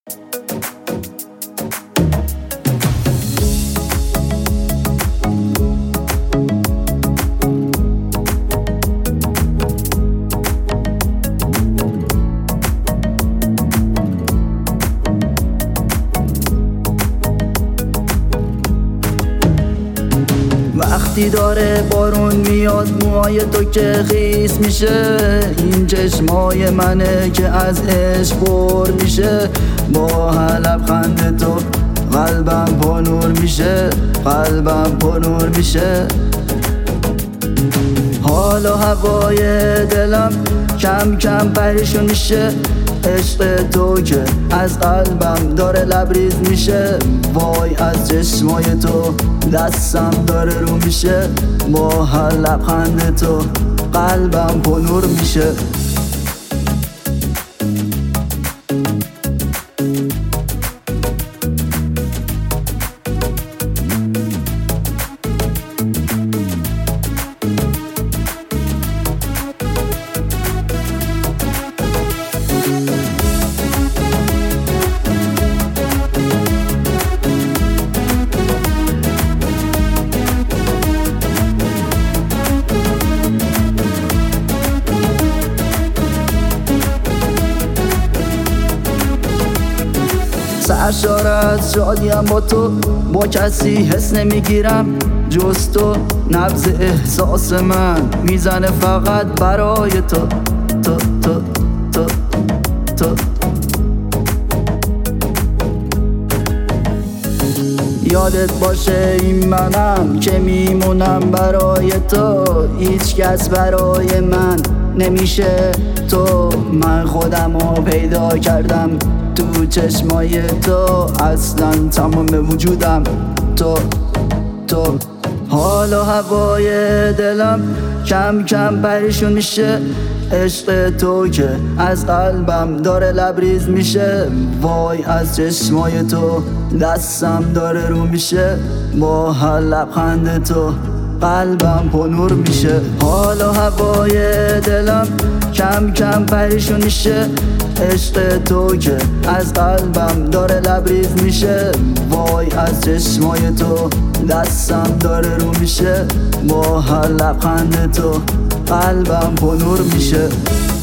وقتی داره بارون میاد موهای تو که خیس میشه، این چشمای منه که از عشق پر میشه. با هر لبخند تو قلبم پر نور میشه، قلبم پر نور میشه. حال و هوای دلم کم کم پریشون میشه، عشق تو که از قلبم داره لبریز میشه. وای از چشمای تو دستم داره رو میشه، با هر لبخند تو قلبم پر نور میشه. سرشار از شادیم با تو، با کسی حس نمیگیرم جز تو. نبض احساس من میزنه فقط برای تو تو تو تو تو. یادت باشه این منم که میمونم برای تو، هیچ کس برای من نمیشه تو. من خودمو پیدا کردم تو چشمای تو، اصلا تمام وجودم تو تو. حال و هوای دلم کم کم پریشون میشه، عشق تو که از قلبم داره لبریز میشه. وای از چشمای تو دستم داره رو میشه، با هر لبخند تو قلبم پر نور میشه. حال و هوای دلم کم کم پریشون میشه، عشق تو که از قلبم داره لبریز میشه. وای از چشمای تو دستم داره رو میشه، با هر لبخند تو قلبم پر نور میشه.